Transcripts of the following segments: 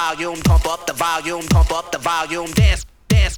volume, pump up the volume, pump up the volume, dance, dance.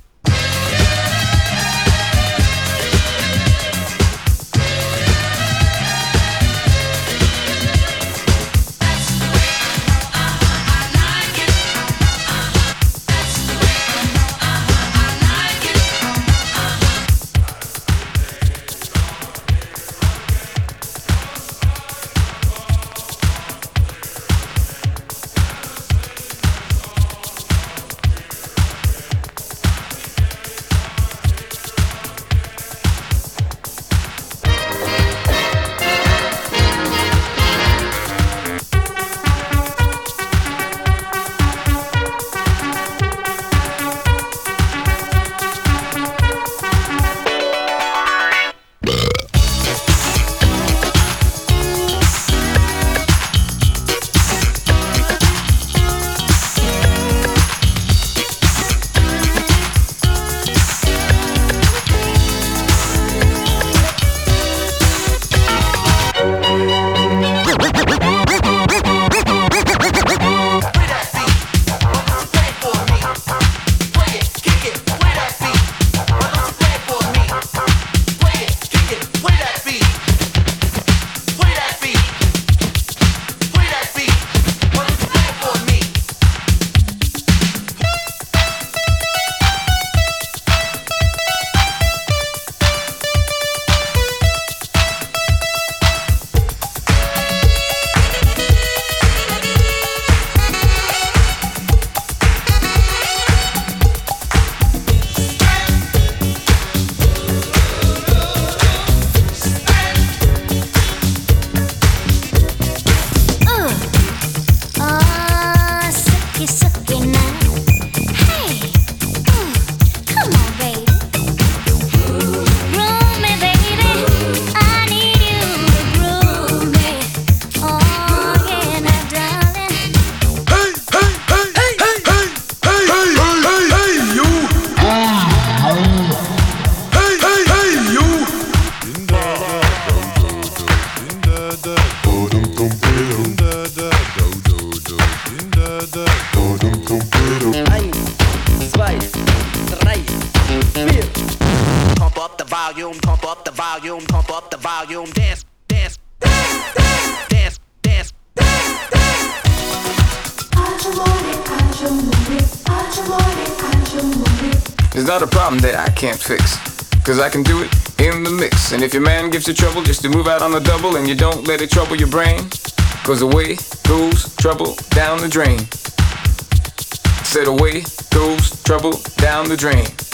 Volume, pump up the volume, pump up the volume, dance, dance, dance, dance, dance, dance, dance. It's not a problem that I can't fix, cause I can do it in the mix. And if your man gives you trouble just to move out on the double, and you don't let it trouble your brain, cause away goes trouble down the drain. Said away goes trouble down the drain.